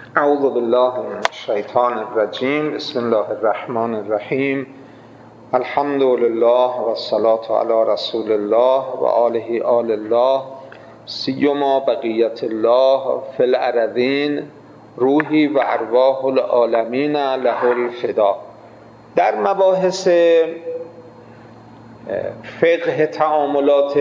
اعوذ بالله من الشیطان الرجیم. بسم الله الرحمن الرحیم. الحمد لله و الصلاة علی رسول الله و آله آل الله سیما بقیت الله فی الارضین روحی و ارواح العالمین له الفدا. در مباحث فقه تعاملات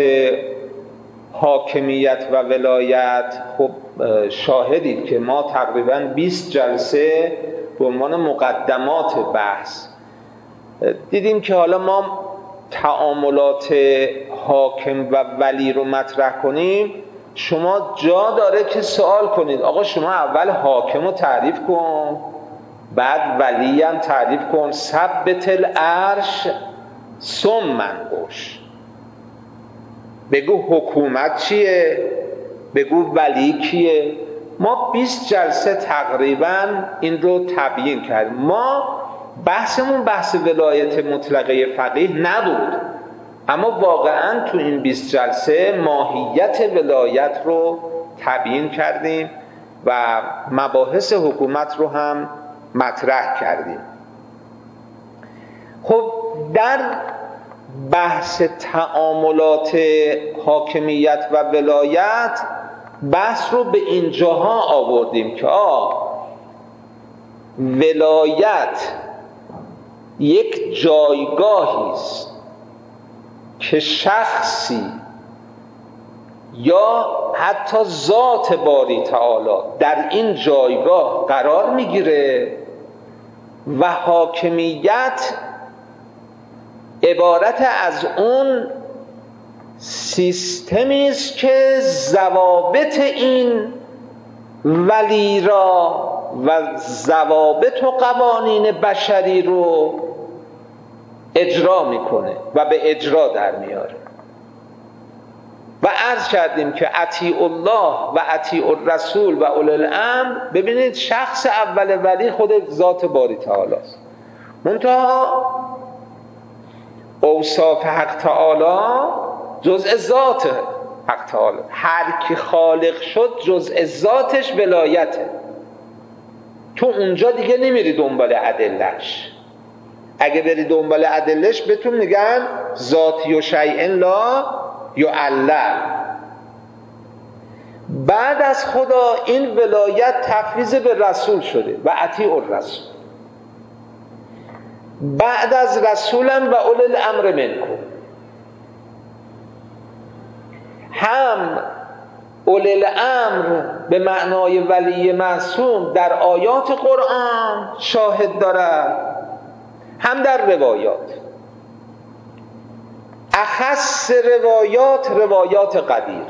حاکمیت و ولایت خب شاهدید که ما تقریباً 20 جلسه به عنوان مقدمات بحث دیدیم که حالا ما تعاملات حاکم و ولی رو مطرح کنیم. شما جا داره که سوال کنید آقا شما اول حاکم رو تعریف کن، بعد ولی هم تعریف کن، ثبت العرش ثم انقش. بگو حکومت چیه، بگو ولی کیه. ما 20 جلسه تقریبا این رو تبیین کردیم. ما بحثمون بحث ولایت مطلقه فقیه نبود، اما واقعا تو این 20 جلسه ماهیت ولایت رو تبیین کردیم و مباحث حکومت رو هم مطرح کردیم. خب در بحث تعاملات حاکمیت و ولایت بحث رو به اینجاها آوردیم که ولایت یک جایگاهی است که شخصی یا حتی ذات باری تعالی در این جایگاه قرار میگیره و حاکمیت عبارت از اون سیستمی است که ضوابط این ولی را و ضوابط و قوانین بشری رو اجرا میکنه و به اجرا در میاره. و عرض کردیم که اطیع الله و اطیع الرسول و اولی الامر. ببینید شخص اول ولی خود ذات باری تعالی است، منتها اوصاف حق تعالی جزء ذات حق تعالی. هر کی خالق شد جزء ذاتش ولایته. تو اونجا دیگه نمیری دنبال ادلهش. اگه بری دنبال ادلهش بهتون میگن ذاتی و شیء لا یعلل. بعد از خدا این ولایت تفویض به رسول شده و اطیع الرسول. بعد از رسولم و اولی الامر منکم. هم اولی الامر به معنای ولی معصوم در آیات قرآن شاهد دارد، هم در روایات. اخص روایات قدیر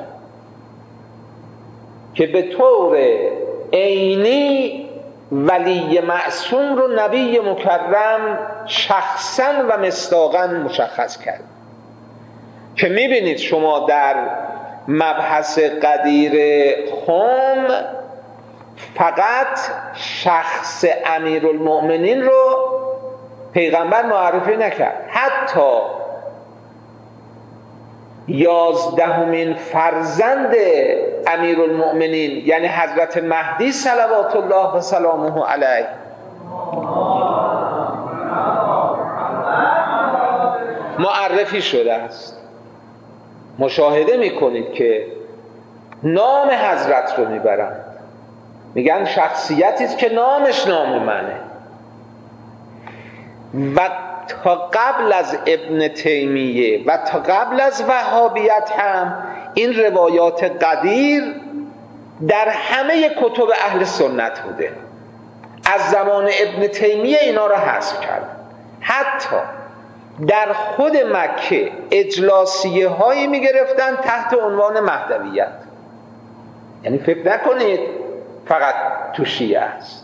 که به طور عینی ولی معصوم رو نبی مکرم شخصا و مصداقا مشخص کرد که میبینید شما در مبحث قدیر خم فقط شخص امیرالمؤمنین رو پیغمبر معرفی نکرد، حتی 11مین فرزند امیرالمؤمنین یعنی حضرت مهدی صلوات الله و سلامه علیه معرفی شده است. مشاهده میکنید که نام حضرت رو میبرند، میگن شخصیتی است که نامش نام منه. و تا قبل از ابن تیمیه و تا قبل از وهابیت هم این روایات قدیر در همه کتب اهل سنت بوده. از زمان ابن تیمیه اینا را حذف کرد. حتی در خود مکه اجلاسیه هایی می گرفتن تحت عنوان مهدویت. یعنی فکر نکنید فقط تو شیعه است.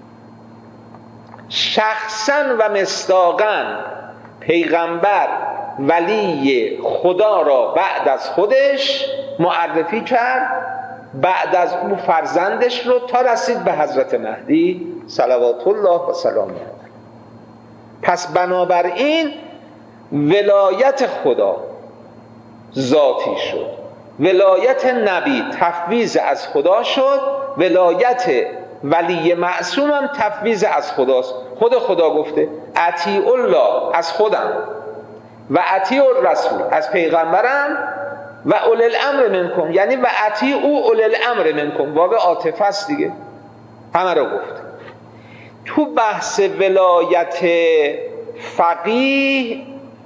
شخصا و مصداقا پیغمبر ولی خدا را بعد از خودش معرفی کرد، بعد از اون فرزندش رو، تا رسید به حضرت مهدی صلوات الله و سلامه علیه. پس بنابراین ولایت خدا ذاتی شد، ولایت نبی تفویض از خدا شد، ولایت ولی معصوم هم تفویض از خداست. خود خدا گفته اطیعوا الله از خودم و اطیعوا الرسول از پیغمبرم و اولی الامر منکم، یعنی و اطیعوا اولی الامر منکم، واو عاطفه است دیگه، همه رو گفت. تو بحث ولایت فقیه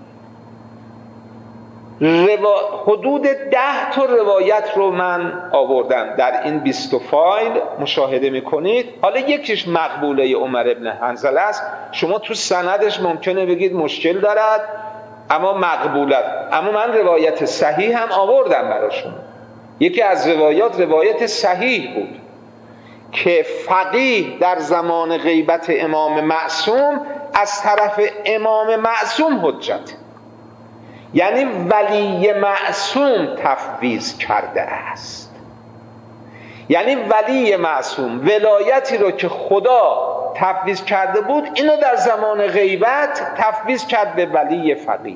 حدود 10 تا روایت رو من آوردم در این 20 فایل، مشاهده میکنید. حالا یکیش مقبوله عمر ابن حنظله است، شما تو سندش ممکنه بگید مشکل دارد اما مقبول است، اما من روایت صحیح هم آوردم براشون. یکی از روایت صحیح بود که فقیه در زمان غیبت امام معصوم از طرف امام معصوم حجت، یعنی ولی معصوم تفویض کرده است. یعنی ولی معصوم ولایتی رو که خدا تفویض کرده بود، اینو در زمان غیبت تفویض کرد به ولی فقیه.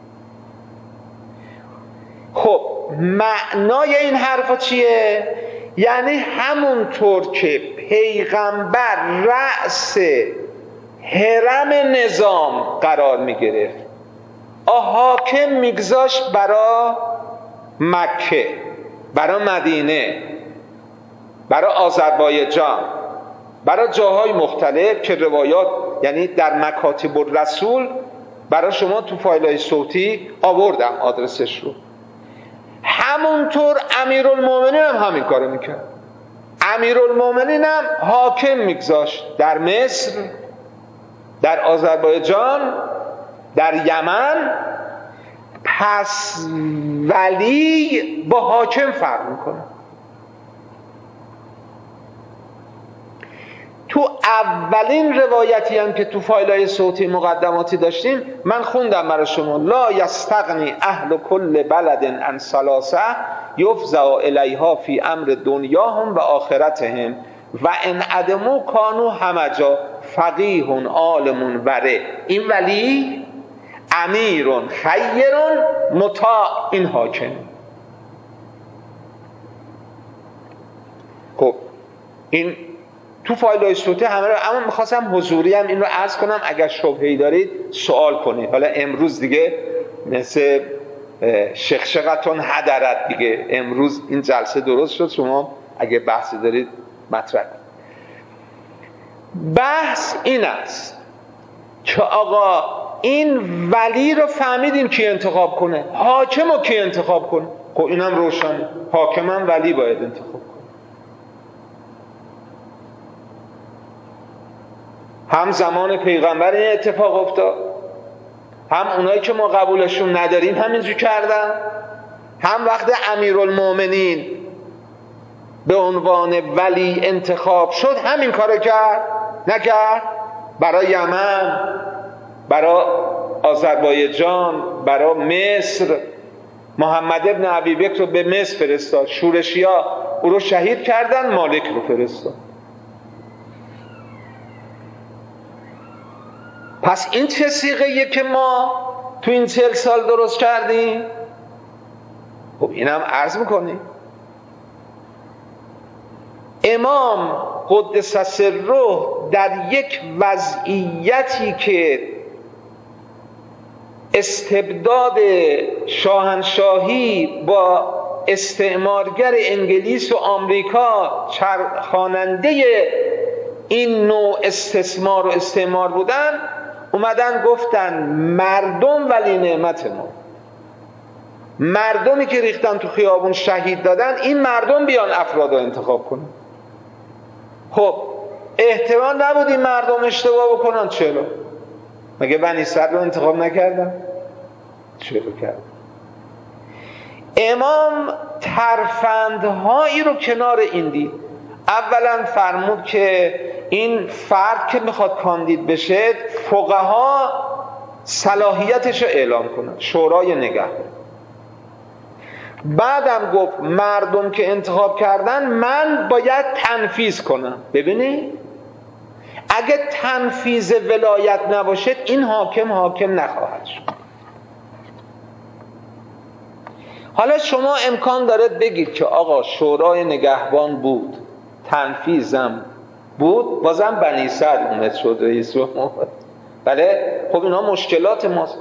خب معنای این حرفا چیه؟ یعنی همونطور که پیغمبر رأس هرم نظام قرار میگرفت، حاکم میگذاشت برا مکه، برا مدینه، برا آذربایجان، برا جاهای مختلف که روایات یعنی در مکاتب الرسول برا شما تو فایل‌های صوتی آوردم آدرسش رو. همونطور امیرالمومنین هم همین کارو میکرد. امیرالمومنین هم حاکم میگذاشت در مصر، در آذربایجان، در یمن. پس ولی با حاکم فرق میکنه. تو اولین روایتی هم که تو فایل‌های صوتی مقدماتی داشتیم من خوندم برای شما: لا یستغنی اهل کل بلد عن ثلاثه یفزع الیها فی امر دنیاهم و آخرتهم و ان عدموا کانوا همجا فقیه عالم ورع. این ولی امیر خیر مطاع، این حاکم. خب این تو فایل‌های صوتی همه رو، اما میخواستم حضوری هم این رو عرض کنم، اگر شبهه‌ای دارید سوال کنید. حالا امروز دیگه مثل شخشقتون هدرت دیگه، امروز این جلسه درست شد، شما اگه بحثی دارید مطرح کنید. بحث این است که آقا این ولی رو فهمیدیم کی انتخاب کنه، حاکم رو کی انتخاب کنه. خب اینم روشنه، حاکم هم ولی باید انتخاب کنه. هم زمان پیغمبر این اتفاق افتاد، هم اونایی که ما قبولشون نداریم همینجور کردن، هم وقت امیرالمومنین به عنوان ولی انتخاب شد همین کارو کرد. نکرد؟ برای یمن، برای آذربایجان، برای مصر محمد ابن ابی بکر رو به مصر فرستاد، شورشیا او رو شهید کردن، مالک رو فرستاد. پس این چه صیغه‌ایه که ما تو این 40 سال درست کردیم؟ خب اینم عرض میکنیم. امام قدس سره در یک وضعیتی که استبداد شاهنشاهی با استعمارگر انگلیس و آمریکا چرخاننده این نوع استثمار و استعمار بودن، اومدن گفتن مردم ولی نعمت ما، مردمی که ریختن تو خیابون شهید دادن، این مردم بیان افراد رو انتخاب کنن. خب احتمال نبود این مردم اشتباه بکنن. چرا؟ مگه بنی اسرائیل رو انتخاب نکردن؟ چرا کردن؟ امام ترفندهایی رو کنار این دید. اولا فرمود که این فرد که میخواد کاندید بشه فقها صلاحیتش رو اعلام کنن، شورای نگهبان. بعدم گفت مردم که انتخاب کردن من باید تنفیذ کنم. ببینید اگه تنفیذ ولایت نباشه این حاکم نخواهد شد. حالا شما امکان داره بگید که آقا شورای نگهبان بود، تنفیذم بود، بازم بنی سعد اومد شد رئیس رو. بله خب اینا مشکلات ماست.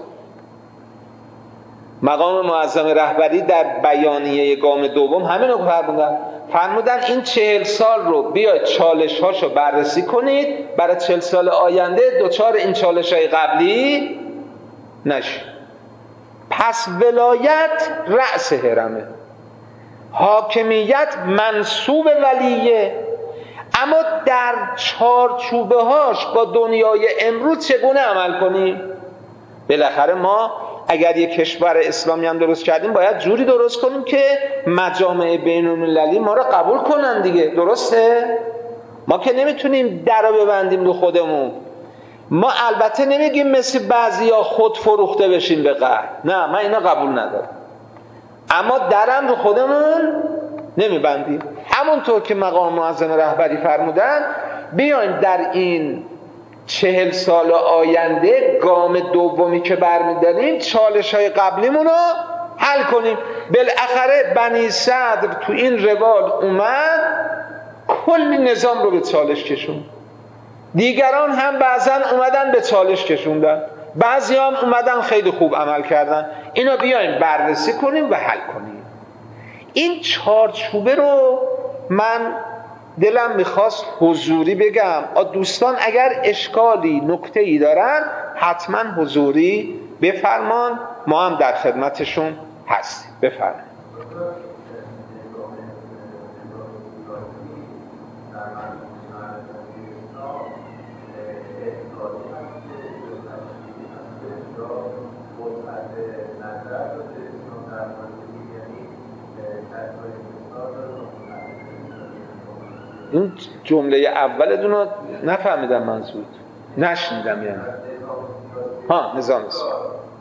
مقام معظم رهبری در بیانیه گام دوم همین رو فرمودن این 40 سال رو بیاید چالش هاشو بررسی کنید، برای 40 سال آینده دوچار این چالش های قبلی نشید. پس ولایت رأس هرمه، حاکمیت منصوب ولیه، اما در چارچوبه هاش با دنیای امروز چگونه عمل کنیم؟ بالاخره ما اگر یک کشور اسلامی هم درست کردیم باید جوری درست کنیم که مجامع بین المللی ما را قبول کنن دیگه. درسته؟ ما که نمیتونیم در رو ببندیم رو خودمون. ما البته نمیگیم مثل بعضیا خود فروخته بشیم به قهر، نه من اینا قبول ندارم، اما درم رو خودمون نمیبندیم. همونطور که مقام معظم رهبری فرمودن بیایم در این 40 سال آینده گام دومی که برمیداریم چالش های قبلیمون رو حل کنیم. بالاخره بنی صدر تو این روال اومد کلی نظام رو به چالش کشوند، دیگران هم بعضا اومدن به چالش کشوندن، بعضی هم اومدن خیلی خوب عمل کردن. اینا بیایم بررسی کنیم و حل کنیم. این چارچوبه رو من دلم میخواست حضوری بگم. دوستان اگر اشکالی نکته‌ای دارن حتما حضوری بفرمان، ما هم در خدمتشون هستیم. بفرمایید. این جمله اولتون رو نفهمیدم، منظور نشنیدم. یعنی نظام اسلام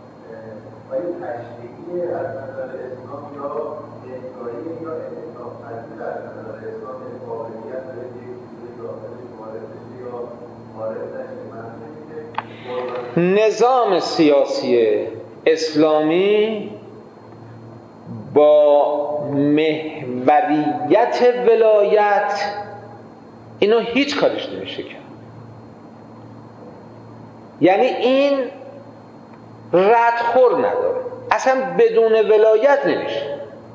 نظام سیاسی اسلامی با محوریت ولایت اینو هیچ کارش نمیشه کرد. یعنی این ردخور نداره، اصلا بدون ولایت نمیشه.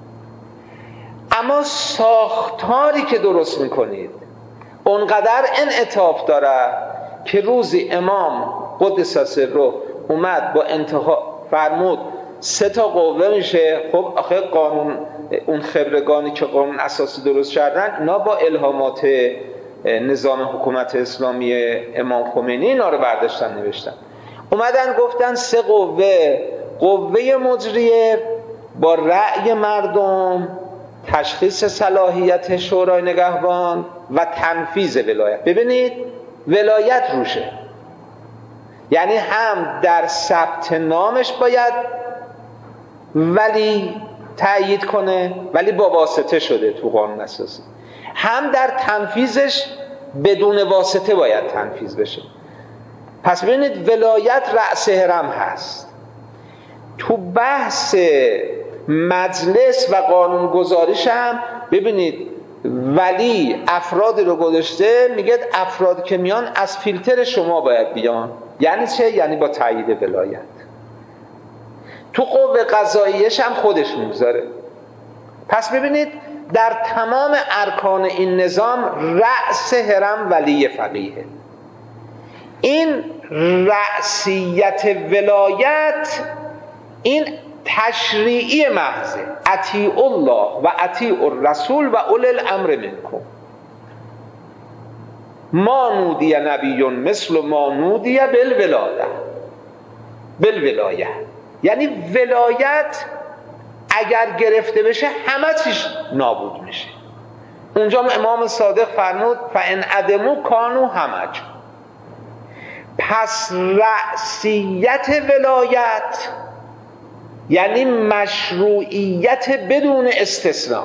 اما ساختاری که درست میکنید اونقدر انعطاف داره که روزی امام قدس سره اومد با انتها فرمود 3 تا قوه میشه. خب آخه قانون، اون خبرگانی که قانون اساسی درست کردن اینا با الهامات نظام حکومت اسلامی امام خمینی اینا رو برداشتن نوشتن. اومدن گفتن 3 قوه: قوه مجریه با رأی مردم، تشخیص صلاحیت شورای نگهبان و تنفیذ ولایت. ببینید ولایت روشه، یعنی هم در ثبت نامش باید ولی تأیید کنه، ولی با واسطه شده تو قانون اساسی، هم در تنفیذش بدون واسطه باید تنفیذ بشه. پس ببینید ولایت رأس هرم هست. تو بحث مجلس و قانون گذاریش هم ببینید ولی افراد رو گذاشته، میگه افراد که میان از فیلتر شما باید بیان. یعنی چه؟ یعنی با تایید ولایت. تو قوه قضاییش هم خودش میگذاره. پس ببینید در تمام ارکان این نظام رأس هرم ولی فقیه. این رأسیت ولایت این تشریعی محضه، اطیعوا الله و اطیعوا الرسول و اولی الامر منکم. ما نودی نبی مثل ما نودی بالولایه. یعنی ولایت اگر گرفته بشه همه چیز نابود میشه. اونجا امام صادق فرمود فان عدموا کانوا همج. پس رأسیت ولایت یعنی مشروعیت بدون استثناء،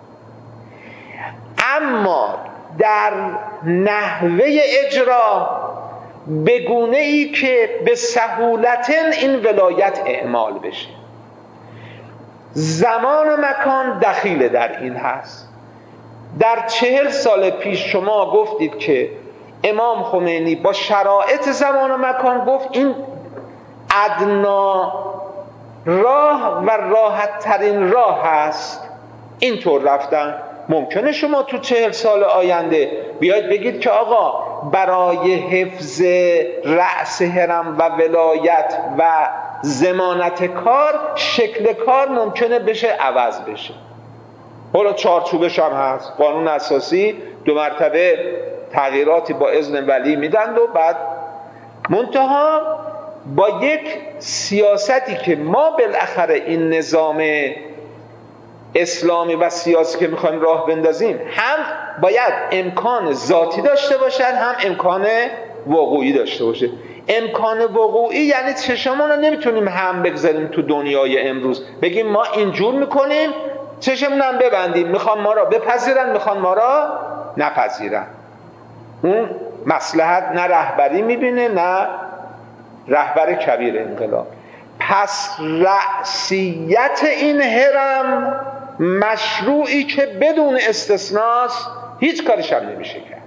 اما در نحوه اجرا به گونه ای که به سهولت این ولایت اعمال بشه. زمان و مکان دخیل در این هست. در 40 سال پیش شما گفتید که امام خمینی با شرایط زمان و مکان گفت این ادنا راه و راحت ترین راه هست، اینطور رفتن. ممکنه شما تو 40 سال آینده بیاید بگید که آقا برای حفظ رأس هرم و ولایت و ضمانت کار شکل کار ممکنه بشه عوض بشه. حالا چارچوبش هم هست، قانون اساسی 2 مرتبه تغییراتی با اذن ولی میدن و بعد منتها با یک سیاستی که ما بالاخره این نظام اسلامی و سیاسی که میخوایم راه بندازیم هم باید امکان ذاتی داشته باشد هم امکان وقوعی داشته باشه. امکان وقوعی یعنی چشمون رو نمیتونیم هم بگذاریم تو دنیای امروز بگیم ما اینجور میکنیم چشمون هم ببندیم، میخوان ما را بپذیرن میخوان ما را نپذیرن. اون مصلحت نه رهبری میبینه نه رهبر کبیر انقلاب. پس رأسیت این هرم مشروعی که بدون استثناست هیچ کارش هم نمیشه کرد.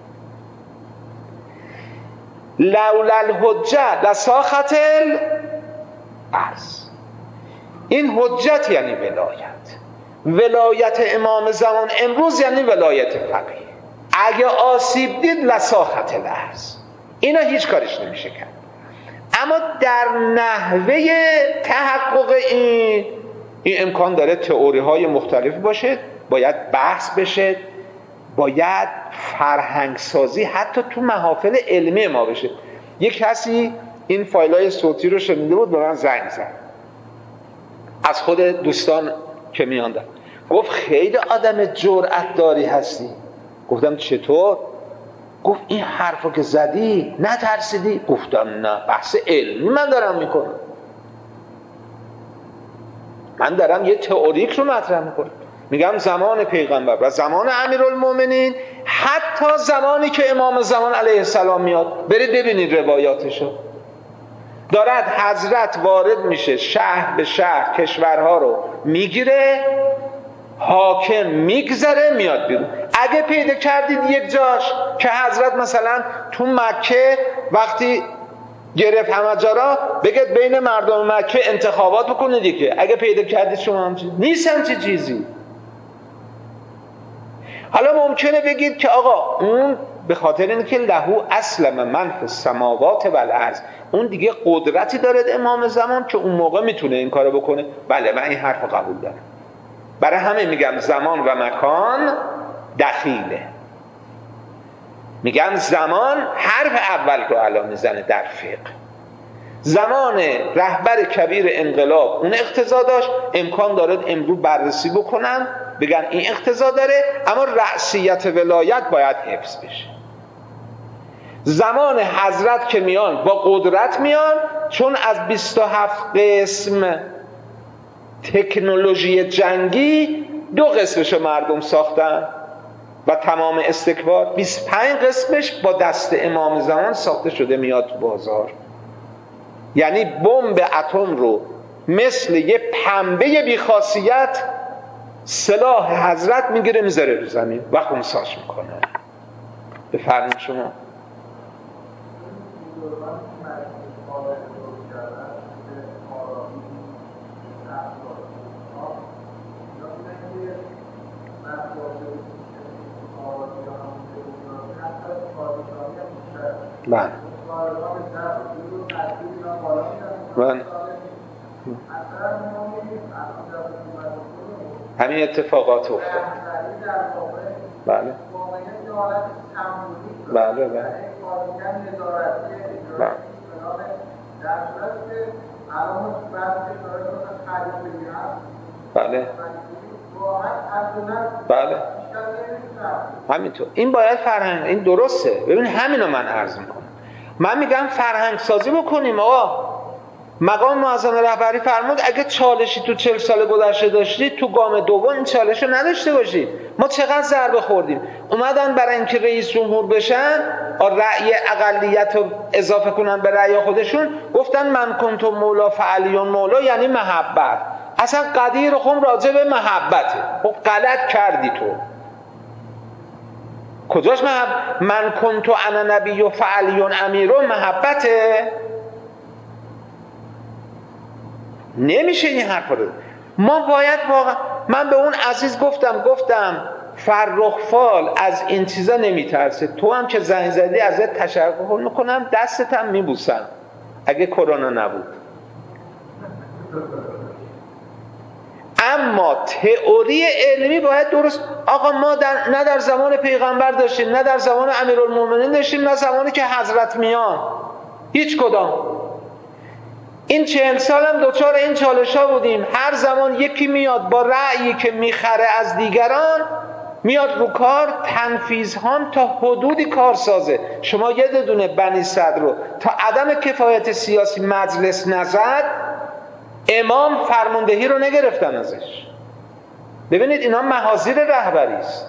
لولا الحجه لساخت الارض. این حجت یعنی ولایت امام زمان امروز یعنی ولایت فقیه. اگه آسیب دید لساخت الارض، اینا هیچ کارش نمیشه کرد. اما در نحوه تحقق این امکان داره تئوری های مختلف باشه، باید بحث بشه، باید فرهنگ سازی حتی تو محافل علمی ما بشه. یک کسی این فایل های صوتی رو شنیده بود، به من زنگ زد از خود دوستان که میاندن، گفت خیلی آدم جرأت داری هستی. گفتم چطور؟ گفت این حرفو که زدی نترسیدی؟ گفتم نه، بحث علمی من دارم میکنم، من دارم یه تئوریک رو مطرح میکنم. میگم زمان پیغمبر و زمان امیرالمومنین، حتی زمانی که امام زمان علیه السلام میاد، برید ببینید روایاتشو، دارد حضرت وارد میشه شهر به شهر کشورها رو میگیره، حاکم میگذره میاد بیرون. اگه پیدا کردید یک جاش که حضرت مثلا تو مکه وقتی گرفت همه جا را بگید بین مردم مکه انتخابات بکنید دیگه، اگه پیدا کردید شما هم نیست همچی چیزی. حالا ممکنه بگید که آقا اون به خاطر اینکه لهو اسلم من فی السماوات و الارض، اون دیگه قدرتی داره امام زمان که اون موقع میتونه این کارو بکنه. بله من این حرف قبول دارم. برای همه میگم زمان و مکان دخیله. میگم زمان حرف اول رو الان میزنه در فقه. زمان رهبر کبیر انقلاب اون اقتضا داشت، امکان داره امروز بررسی بکنن بگن این اقتضا داره، اما رأسیت ولایت باید حفظ بشه. زمان حضرت که میان با قدرت میان، چون از 27 قسم تکنولوژی جنگی 2 قسمشو مردم ساختن و تمام استکبار 25 قسمش با دست امام زمان ساخته شده میاد تو بازار. یعنی بمب اتم رو مثل یه پنبه بیخاصیت سلاح حضرت میگیره میذاره رو زمین و خونساش میکنه. بفرمایید شما. بله بله همین اتفاقات افتاد. بله بله بله بله بله همینطور. این باید فرهنگ، این درسته. ببین همینو من عرض میکنم. من میگم فرهنگ سازی بکنیم. آقا مقام معظم رهبری فرمود اگه چالشی تو 40 سال گذشته داشتید تو گام دوم این چالش رو نداشته باشید. ما چقدر ضربه خوردیم. اومدن برای اینکه رئیس جمهور بشن رأی اقلیت رو اضافه کنن به رأی خودشون، گفتن من کنت مولا فعلیون مولا، یعنی محبت. اصلا قدیر خم راجع به محبته. خب غلط کردی تو. کجاش من کنت انا نبی و فعلی امیر محبته؟ نمیشه این حرف رو. ما باید واقعا، من به اون عزیز گفتم فرخ فال از این چیزا نمیترسه، تو هم که زنگ زدی ازت تشکر میکنم، دستت هم میبوسم اگه کرونا نبود. اما تئوری علمی باید درست. آقا ما نه در زمان پیغمبر داشتیم، نه در زمان امیرالمومنین داشتیم، نه زمانی که حضرت میان، هیچ کدام. این 40 سالم دوچار این چالش‌ها بودیم. هر زمان یکی میاد با رأیی که میخره از دیگران میاد رو کار، تنفیذهام تا حدودی کارسازه. شما یه دونه بنی صدر رو تا عدم کفایت سیاسی مجلس نزد، امام فرماندهی رو نگرفتن ازش. ببینید اینا محاذیر رهبری است،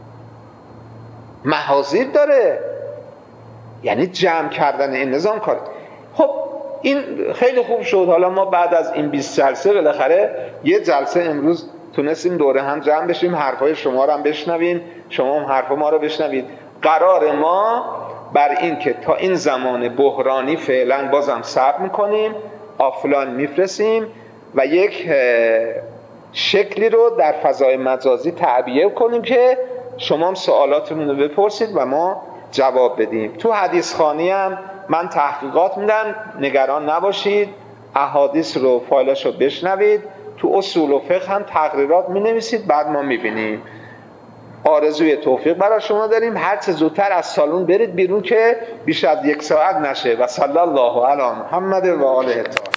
محاذیر داره، یعنی جمع کردن این نظام کار. خب این خیلی خوب شد. حالا ما بعد از این 20 جلسه بالاخره یه جلسه امروز تونستیم دوره هم جمع بشیم، حرفای شما رو هم بشنویم، شما هم حرف ما رو بشنوید. قرار ما بر این که تا این زمان بحرانی فعلا بازم صبر میکنیم، آفلاین میفرستیم و یک شکلی رو در فضای مجازی تعبیه کنیم که شما هم سوالاتتون رو بپرسید و ما جواب بدیم. تو حدیث خوانی هم من تحقیقات میدم، نگران نباشید، احادیث رو فایلش رو بشنوید. تو اصول و فقه هم تقریرات می نویسید، بعد ما می بینیم. آرزوی توفیق برای شما داریم. هر چه زودتر از سالن برید بیرون که بیش از 1 ساعت نشه. و صلی الله علی محمد و آله الطاهرین.